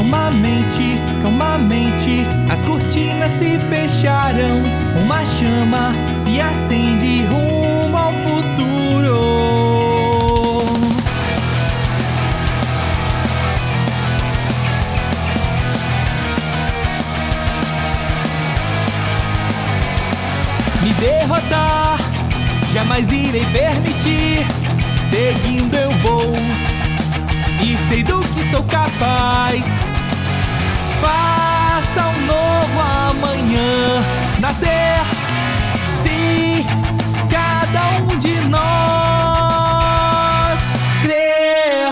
calmamente, calmamente, as cortinas se fecharam. Uma chama se acende rumo ao futuro. Me derrotar, jamais irei permitir. Seguindo eu vou e sei do que sou capaz. Faça um novo amanhã nascer, se cada um de nós crer.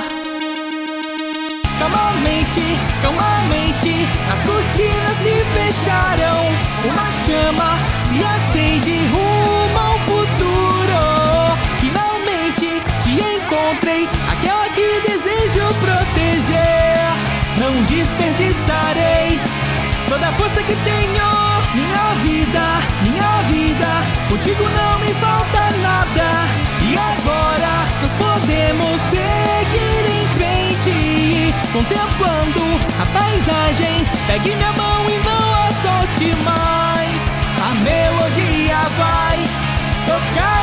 Calmamente, calmamente, as cortinas se fecharam. Uma chama se acende rumo ao futuro. Finalmente te encontrei, aquela que desejo proteger. Não desperdiçarei toda a força que tenho. Minha vida, contigo não me falta nada. E agora nós podemos seguir em frente, contemplando a paisagem. Pegue minha mão e não a solte mais. A melodia vai tocar